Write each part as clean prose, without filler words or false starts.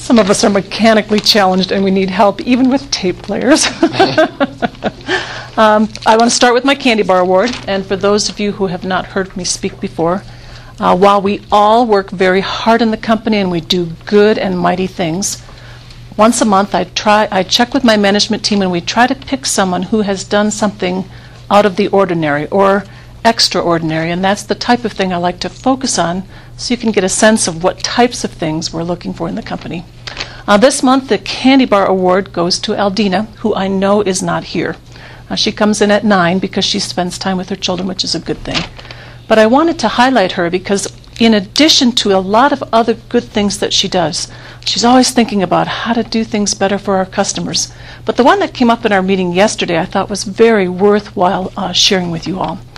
Some of us are mechanically challenged and we need help even with tape players. I want to start with my Candy Bar Award, and for those of you who have not heard me speak before, while we all work very hard in the company and we do good and mighty things, once a month I check with my management team and we try to pick someone who has done something out of the ordinary or extraordinary, and that's the type of thing I like to focus on so you can get a sense of what types of things we're looking for in the company. This month the Candy Bar Award goes to Aldina, who I know is not here. She comes in at 9 because she spends time with her children, which is a good thing. But I wanted to highlight her because in addition to a lot of other good things that she does, she's always thinking about how to do things better for our customers. But the one that came up in our meeting yesterday I thought was very worthwhile sharing with you all.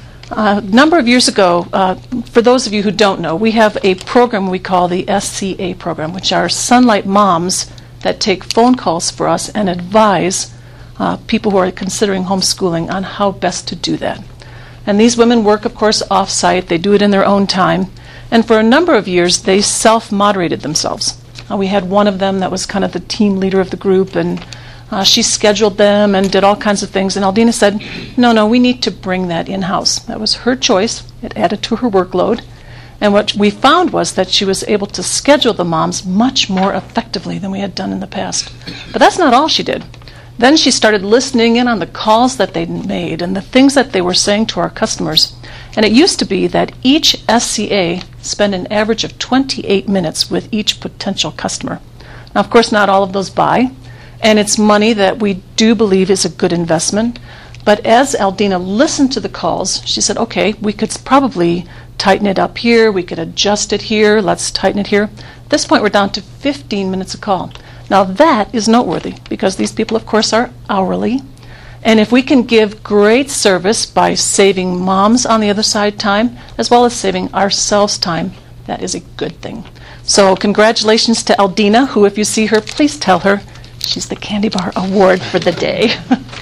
A number of years ago, for those of you who don't know, we have a program we call the SCA program, which are Sunlight moms that take phone calls for us and advise people who are considering homeschooling on how best to do that. And these women work, of course, off-site. They do it in their own time. And for a number of years, they self-moderated themselves. We had one of them that was kind of the team leader of the group, and she scheduled them and did all kinds of things. And Aldina said, no, we need to bring that in-house. That was her choice. It added to her workload. And what we found was that she was able to schedule the moms much more effectively than we had done in the past. But that's not all she did. Then she started listening in on the calls that they'd made and the things that they were saying to our customers. And it used to be that each SCA spent an average of 28 minutes with each potential customer. Now, of course, not all of those buy, and it's money that we do believe is a good investment. But as Aldina listened to the calls, she said, okay, we could probably tighten it up here, we could adjust it here, let's tighten it here. At this point, we're down to 15 minutes a call. Now that is noteworthy because these people, of course, are hourly. And if we can give great service by saving moms on the other side time, as well as saving ourselves time, that is a good thing. So congratulations to Aldina, who, if you see her, please tell her she's the Candy Bar Award for the day.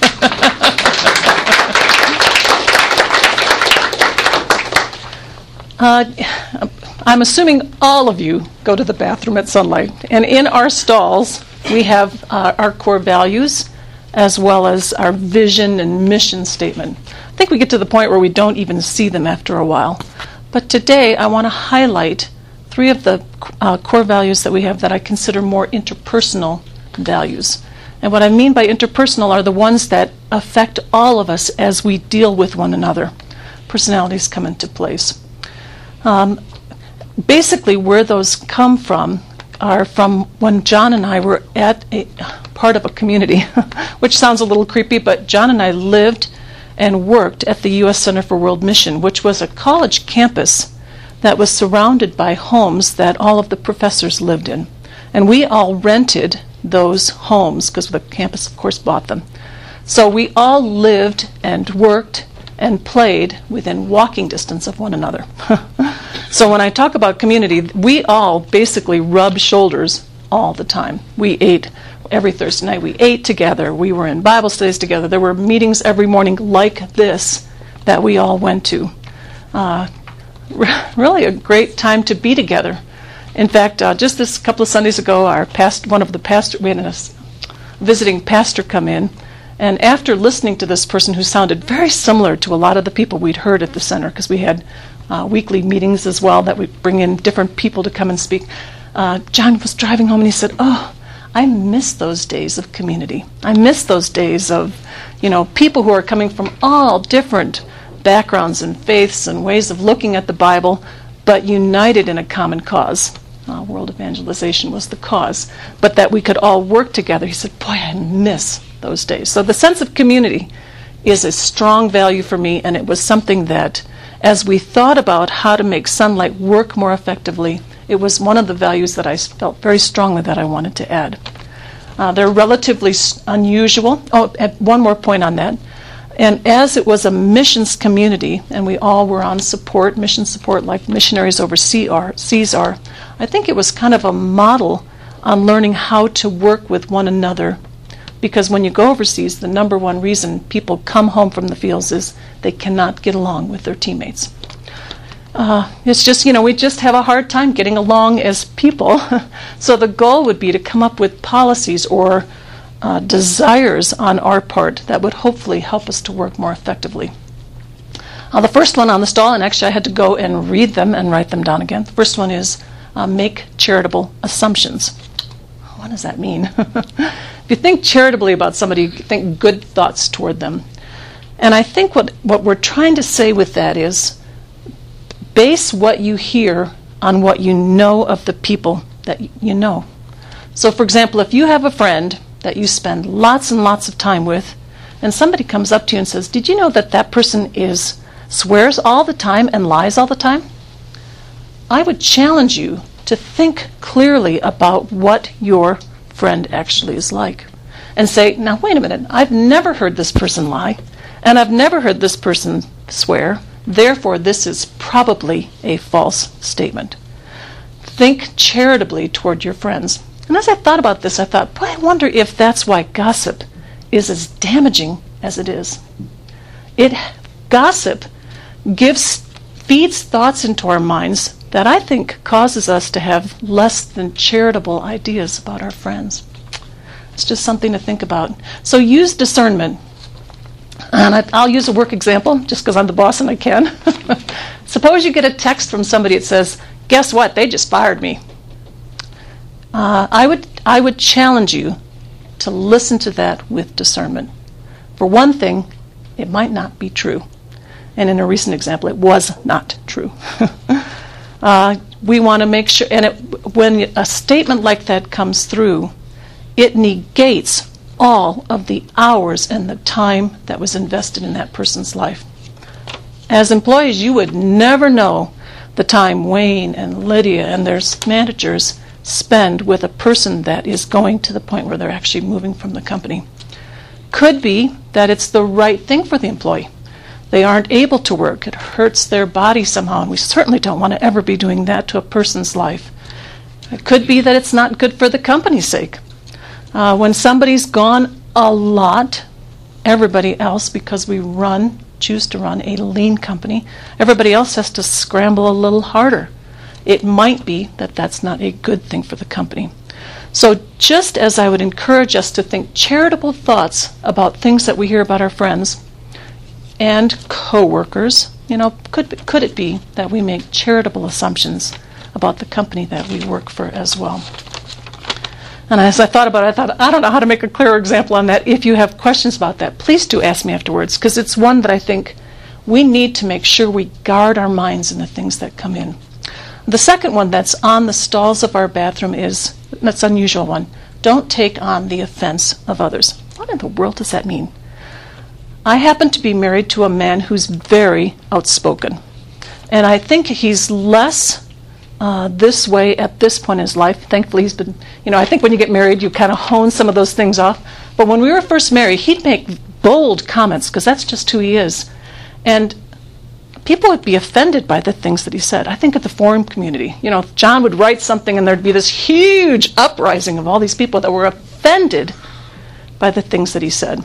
I'm assuming all of you go to the bathroom at Sunlight. And in our stalls, we have our core values as well as our vision and mission statement. I think we get to the point where we don't even see them after a while. But today, I want to highlight 3 of the core values that we have that I consider more interpersonal values. And what I mean by interpersonal are the ones that affect all of us as we deal with one another. Personalities come into place. Basically, where those come from are from when John and I were at a part of a community, which sounds a little creepy, but John and I lived and worked at the U.S. Center for World Mission, which was a college campus that was surrounded by homes that all of the professors lived in. And we all rented those homes because the campus, of course, bought them. So we all lived and worked and played within walking distance of one another. So when I talk about community, we all basically rubbed shoulders all the time. We ate every Thursday night. We ate together. We were in Bible studies together. There were meetings every morning like this that we all went to. Really a great time to be together. In fact, just this couple of Sundays ago, we had a visiting pastor come in, and after listening to this person who sounded very similar to a lot of the people we'd heard at the center, because we had weekly meetings as well that we bring in different people to come and speak, John was driving home and he said, I miss those days of community. I miss those days of, people who are coming from all different backgrounds and faiths and ways of looking at the Bible, but united in a common cause. World evangelization was the cause, but that we could all work together. He said, boy, I miss those days. So the sense of community is a strong value for me, and it was something that, as we thought about how to make Sunlight work more effectively, it was one of the values that I felt very strongly that I wanted to add. They're relatively unusual. And one more point on that. And as it was a missions community, and we all were on support, mission support, like missionaries overseas are, I think it was kind of a model on learning how to work with one another. Because when you go overseas, the number one reason people come home from the fields is they cannot get along with their teammates. It's just, we just have a hard time getting along as people. So the goal would be to come up with policies or desires on our part that would hopefully help us to work more effectively. The first one on the stall, and actually I had to go and read them and write them down again. The first one is make charitable assumptions. What does that mean? If you think charitably about somebody, you think good thoughts toward them. And I think what we're trying to say with that is base what you hear on what you know of the people that you know. So, for example, if you have a friend that you spend lots and lots of time with, and somebody comes up to you and says, did you know that that person swears all the time and lies all the time? I would challenge you to think clearly about what your friend actually is like. And say, now wait a minute, I've never heard this person lie, and I've never heard this person swear. Therefore, this is probably a false statement. Think charitably toward your friends. And as I thought about this, I thought, boy, I wonder if that's why gossip is as damaging as it is. Gossip feeds thoughts into our minds that I think causes us to have less than charitable ideas about our friends. It's just something to think about. So use discernment. And I'll use a work example, just because I'm the boss and I can. Suppose you get a text from somebody that says, guess what, they just fired me. I would challenge you to listen to that with discernment. For one thing, it might not be true. And in a recent example, it was not true. We want to make sure, and when a statement like that comes through, it negates all of the hours and the time that was invested in that person's life. As employees, you would never know the time Wayne and Lydia and their managers spend with a person that is going to the point where they're actually moving from the company. Could be that it's the right thing for the employee. They aren't able to work. It hurts their body somehow, and we certainly don't want to ever be doing that to a person's life. It could be that it's not good for the company's sake. When somebody's gone a lot, everybody else, because we choose to run a lean company, everybody else has to scramble a little harder. It might be that that's not a good thing for the company. So just as I would encourage us to think charitable thoughts about things that we hear about our friends and co-workers, could it be that we make charitable assumptions about the company that we work for as well? And as I thought about it, I thought, I don't know how to make a clearer example on that. If you have questions about that, please do ask me afterwards, because it's one that I think we need to make sure we guard our minds in the things that come in. The second one that's on the stalls of our bathroom that's an unusual one. Don't take on the offense of others. What in the world does that mean? I happen to be married to a man who's very outspoken. And I think he's less this way at this point in his life. Thankfully, he's been, I think when you get married, you kind of hone some of those things off. But when we were first married, he'd make bold comments, because that's just who he is. And people would be offended by the things that he said. I think at the forum community, John would write something and there'd be this huge uprising of all these people that were offended by the things that he said.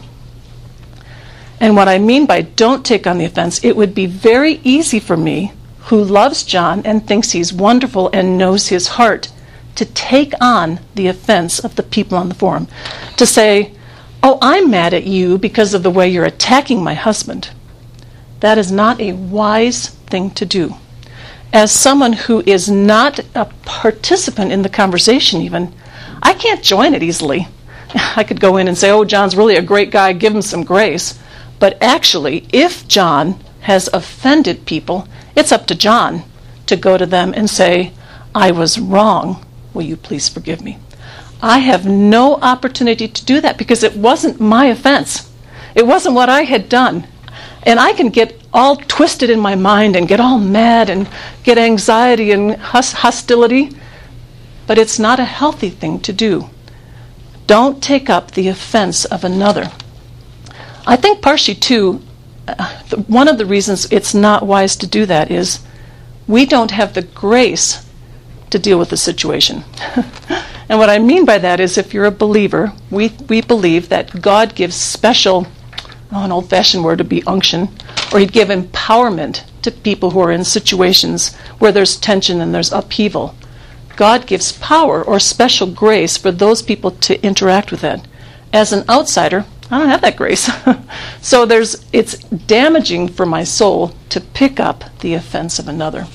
And what I mean by don't take on the offense, it would be very easy for me, who loves John and thinks he's wonderful and knows his heart, to take on the offense of the people on the forum. To say, oh, I'm mad at you because of the way you're attacking my husband. That is not a wise thing to do. As someone who is not a participant in the conversation even, I can't join it easily. I could go in and say, oh, John's really a great guy, give him some grace. But actually, if John has offended people, it's up to John to go to them and say, I was wrong. Will you please forgive me? I have no opportunity to do that because it wasn't my offense. It wasn't what I had done. And I can get all twisted in my mind and get all mad and get anxiety and hostility, but it's not a healthy thing to do. Don't take up the offense of another. I think partially, too, one of the reasons it's not wise to do that is we don't have the grace to deal with the situation. And what I mean by that is if you're a believer, we believe that God gives special, an old-fashioned word would be unction, or he'd give empowerment to people who are in situations where there's tension and there's upheaval. God gives power or special grace for those people to interact with it. As an outsider, I don't have that grace. So it's damaging for my soul to pick up the offense of another.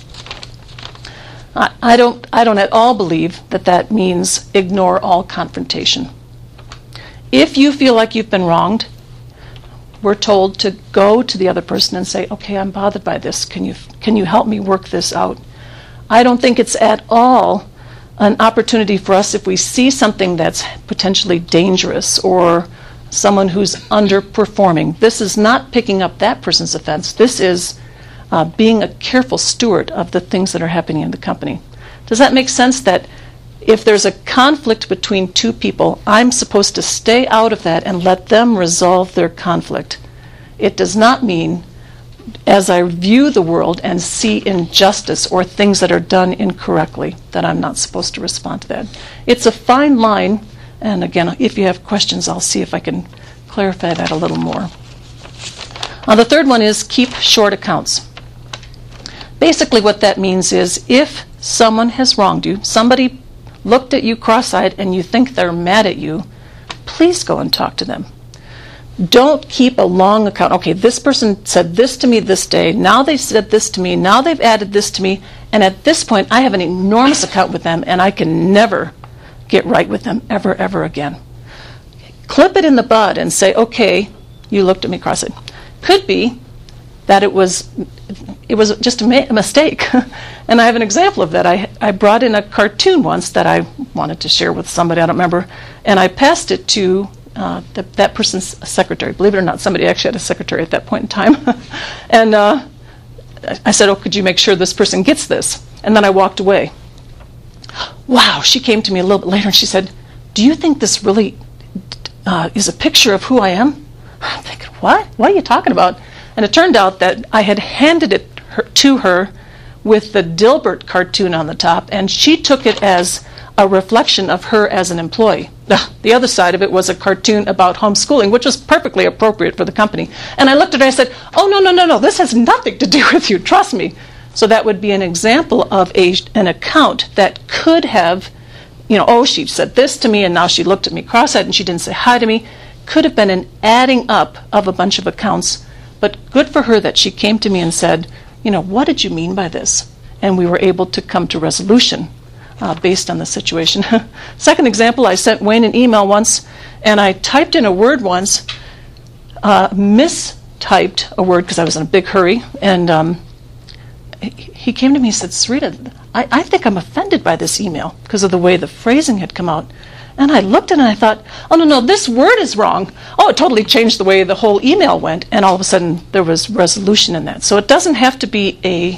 I don't at all believe that means ignore all confrontation. If you feel like you've been wronged, we're told to go to the other person and say, okay, I'm bothered by this. Can you help me work this out? I don't think it's at all an opportunity for us, if we see something that's potentially dangerous or someone who's underperforming. This is not picking up that person's offense. This is being a careful steward of the things that are happening in the company. Does that make sense, that if there's a conflict between two people, I'm supposed to stay out of that and let them resolve their conflict? It does not mean, as I view the world and see injustice or things that are done incorrectly, that I'm not supposed to respond to that. It's a fine line, and again, if you have questions, I'll see if I can clarify that a little more. The third one is keep short accounts. Basically what that means is, if someone has wronged you, somebody looked at you cross-eyed and you think they're mad at you, please go and talk to them. Don't keep a long account. Okay, this person said this to me this day, now they said this to me, now they've added this to me, and at this point I have an enormous account with them and I can never get right with them ever again. Clip it in the bud and say, okay, you looked at me cross-eyed. Could be that it was just a mistake. And I have an example of that. I brought in a cartoon once that I wanted to share with somebody, I don't remember, and I passed it to that person's secretary. Believe it or not, somebody actually had a secretary at that point in time. And I said, oh, could you make sure this person gets this? And then I walked away. Wow, she came to me a little bit later and she said, do you think this really is a picture of who I am? I'm thinking, what? What are you talking about? And it turned out that I had handed it to her with the Dilbert cartoon on the top, and she took it as a reflection of her as an employee. The other side of it was a cartoon about homeschooling, which was perfectly appropriate for the company. And I looked at her and I said, oh, no, this has nothing to do with you, trust me. So that would be an example of an account that could have, oh, she said this to me and now she looked at me cross-eyed and she didn't say hi to me. Could have been an adding up of a bunch of accounts. But good for her that she came to me and said, what did you mean by this? And we were able to come to resolution based on the situation. Second example, I sent Wayne an email once, and I typed in a word once, mistyped a word because I was in a big hurry, and he came to me and said, Sarita, I think I'm offended by this email because of the way the phrasing had come out. And I looked at it and I thought, oh, no, this word is wrong. Oh, it totally changed the way the whole email went. And all of a sudden, there was resolution in that. So it doesn't have to be a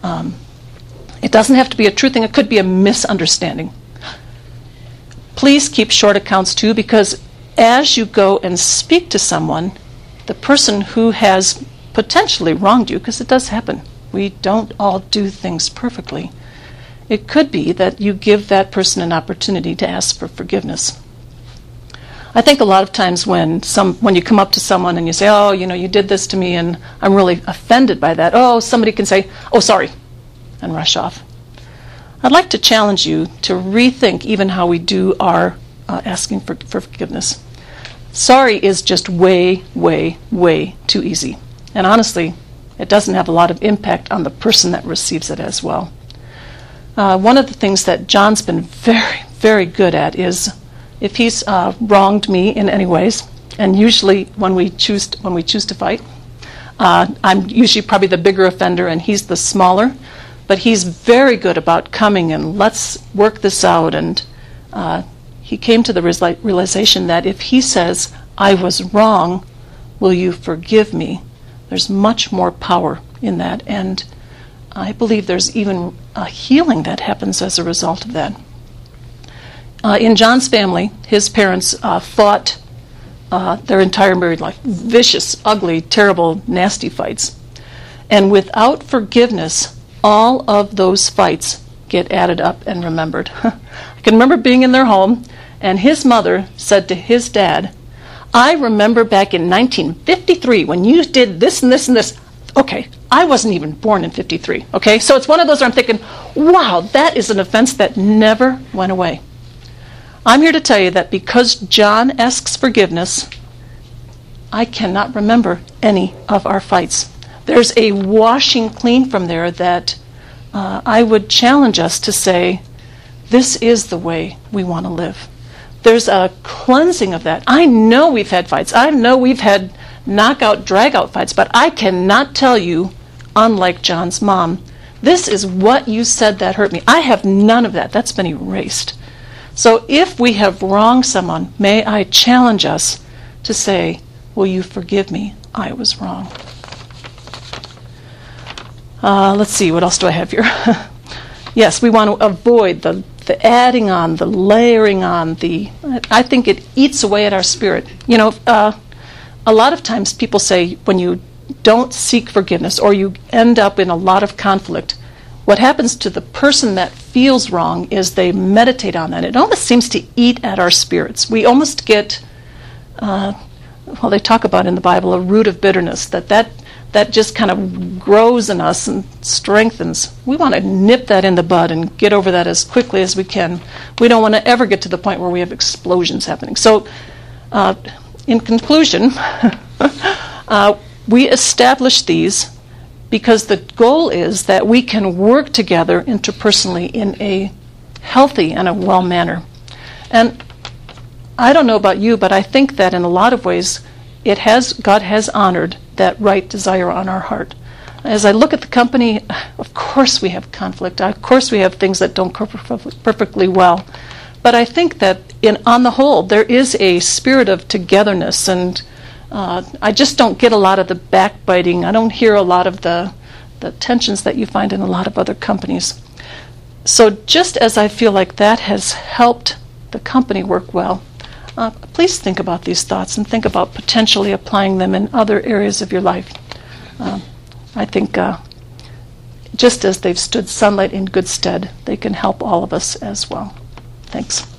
true thing. It could be a misunderstanding. Please keep short accounts, too, because as you go and speak to someone, the person who has potentially wronged you, because it does happen. We don't all do things perfectly. It could be that you give that person an opportunity to ask for forgiveness. I think a lot of times when you come up to someone and you say, oh, you did this to me and I'm really offended by that, somebody can say, oh, sorry, and rush off. I'd like to challenge you to rethink even how we do our asking for forgiveness. Sorry is just way, way, way too easy. And honestly, it doesn't have a lot of impact on the person that receives it as well. One of the things that John's been very, very good at is, if he's wronged me in any ways, and usually when we choose to fight, I'm usually probably the bigger offender and he's the smaller, but he's very good about coming and let's work this out. And he came to the realization that if he says, I was wrong, will you forgive me? There's much more power in that, and I believe there's even a healing that happens as a result of that. In John's family, his parents fought their entire married life. Vicious, ugly, terrible, nasty fights. And without forgiveness, all of those fights get added up and remembered. I can remember being in their home, and his mother said to his dad, I remember back in 1953 when you did this and this and this. Okay, I wasn't even born in 53, okay? So it's one of those where I'm thinking, wow, that is an offense that never went away. I'm here to tell you that because John asks forgiveness, I cannot remember any of our fights. There's a washing clean from there that I would challenge us to say, this is the way we want to live. There's a cleansing of that. I know we've had fights. I know we've had knockout, drag-out fights, but I cannot tell you, unlike John's mom, this is what you said that hurt me. I have none of that. That's been erased. So if we have wronged someone, may I challenge us to say, will you forgive me? I was wrong. Let's see, what else do I have here? Yes, we want to avoid the adding on, the layering on, I think it eats away at our spirit. You know, a lot of times people say when you don't seek forgiveness or you end up in a lot of conflict, what happens to the person that feels wrong is they meditate on that. It almost seems to eat at our spirits. We almost get, well, they talk about in the Bible a root of bitterness, that just kind of grows in us and strengthens. We want to nip that in the bud and get over that as quickly as we can. We don't want to ever get to the point where we have explosions happening. So, in conclusion, we establish these because the goal is that we can work together interpersonally in a healthy and a well manner. And I don't know about you, but I think that in a lot of ways, God has honored that right desire on our heart. As I look at the company, of course we have conflict. Of course we have things that don't go perfectly well. But I think that on the whole, there is a spirit of togetherness, and I just don't get a lot of the backbiting. I don't hear a lot of the tensions that you find in a lot of other companies. So just as I feel like that has helped the company work well, please think about these thoughts and think about potentially applying them in other areas of your life. I think just as they've stood Sunlight in good stead, they can help all of us as well. Thanks.